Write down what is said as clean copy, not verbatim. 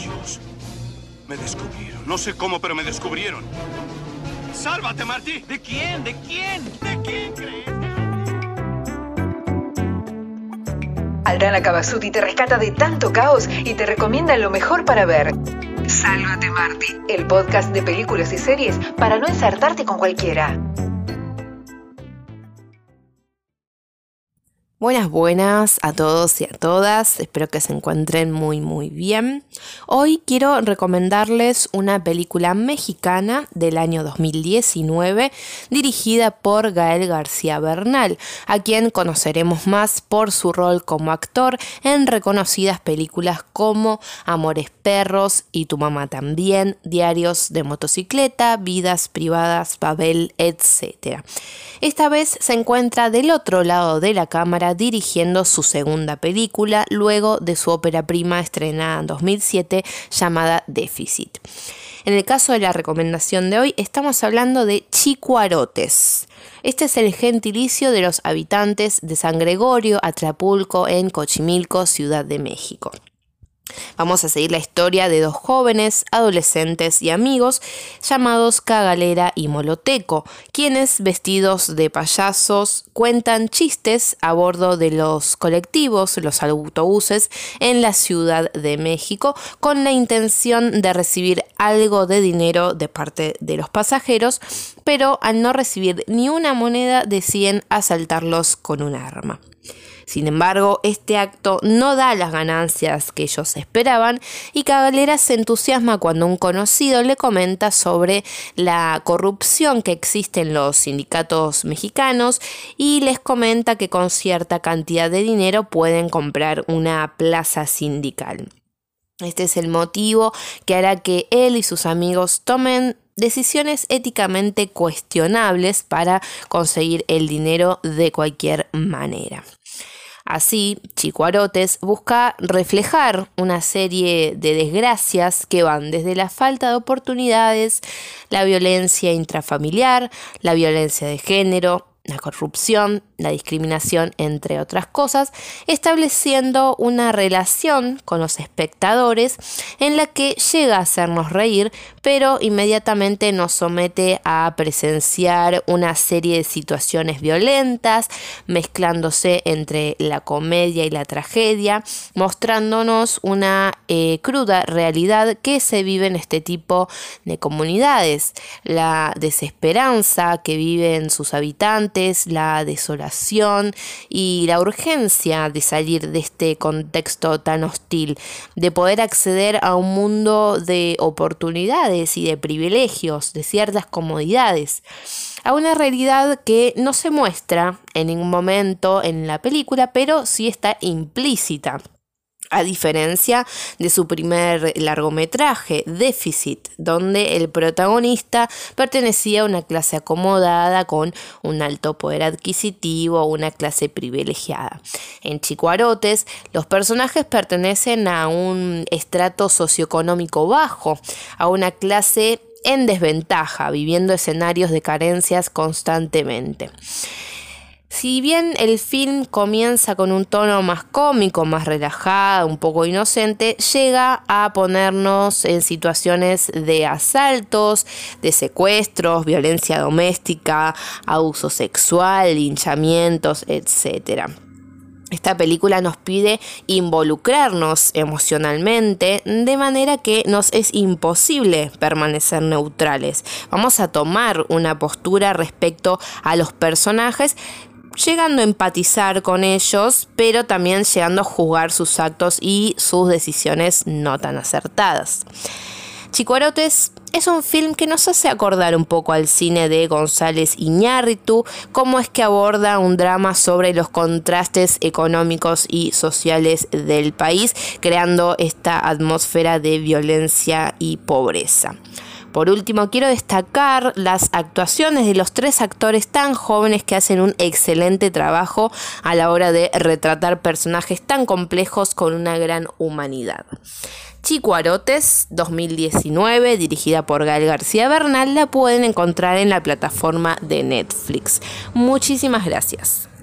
Dios. Me descubrieron. No sé cómo, pero me descubrieron. ¡Sálvate, Marty! ¿De quién? ¿De quién? ¿De quién crees? Aldana Cavazzuti te rescata de tanto caos y te recomienda lo mejor para ver. Sálvate, Marty, el podcast de películas y series para no ensartarte con cualquiera. Buenas a todos y a todas, espero que se encuentren muy bien. Hoy quiero recomendarles una película mexicana del año 2019 dirigida por Gael García Bernal, a quien conoceremos más por su rol como actor en reconocidas películas como Amores Perros y Tu mamá también, Diarios de motocicleta, Vidas privadas, Babel, etc. Esta vez se encuentra del otro lado de la cámara dirigiendo su segunda película luego de su ópera prima estrenada en 2007 llamada Déficit. En el caso de la recomendación de hoy estamos hablando de chicuarotes. Este es el gentilicio de los habitantes de San Gregorio, Atlapulco, en Xochimilco, Ciudad de México. Vamos a seguir la historia de dos jóvenes, adolescentes y amigos llamados Cagalera y Moloteco, quienes, vestidos de payasos, cuentan chistes a bordo de los colectivos, los autobuses, en la Ciudad de México, con la intención de recibir algo de dinero de parte de los pasajeros, pero al no recibir ni una moneda deciden asaltarlos con un arma. Sin embargo, este acto no da las ganancias que ellos esperaban y Cagalera se entusiasma cuando un conocido le comenta sobre la corrupción que existe en los sindicatos mexicanos y les comenta que con cierta cantidad de dinero pueden comprar una plaza sindical. Este es el motivo que hará que él y sus amigos tomen decisiones éticamente cuestionables para conseguir el dinero de cualquier manera. Así, Chicuarotes busca reflejar una serie de desgracias que van desde la falta de oportunidades, la violencia intrafamiliar, la violencia de género, la corrupción, la discriminación, entre otras cosas, estableciendo una relación con los espectadores en la que llega a hacernos reír, pero inmediatamente nos somete a presenciar una serie de situaciones violentas, mezclándose entre la comedia y la tragedia, mostrándonos una cruda realidad que se vive en este tipo de comunidades, la desesperanza que viven sus habitantes, la desolación y la urgencia de salir de este contexto tan hostil, de poder acceder a un mundo de oportunidades y de privilegios, de ciertas comodidades, a una realidad que no se muestra en ningún momento en la película, pero sí está implícita. A diferencia de su primer largometraje, Déficit, donde el protagonista pertenecía a una clase acomodada con un alto poder adquisitivo, una clase privilegiada. En Chicuarotes, los personajes pertenecen a un estrato socioeconómico bajo, a una clase en desventaja, viviendo escenarios de carencias constantemente. Si bien el film comienza con un tono más cómico, más relajado, un poco inocente, llega a ponernos en situaciones de asaltos, de secuestros, violencia doméstica, abuso sexual, linchamientos, etc. Esta película nos pide involucrarnos emocionalmente de manera que nos es imposible permanecer neutrales. Vamos a tomar una postura respecto a los personajes, llegando a empatizar con ellos, pero también llegando a juzgar sus actos y sus decisiones no tan acertadas. Chicuarotes es un film que nos hace acordar un poco al cine de González Iñárritu, cómo es que aborda un drama sobre los contrastes económicos y sociales del país, creando esta atmósfera de violencia y pobreza. Por último, quiero destacar las actuaciones de los tres actores tan jóvenes que hacen un excelente trabajo a la hora de retratar personajes tan complejos con una gran humanidad. Chicuarotes 2019, dirigida por Gael García Bernal, la pueden encontrar en la plataforma de Netflix. Muchísimas gracias.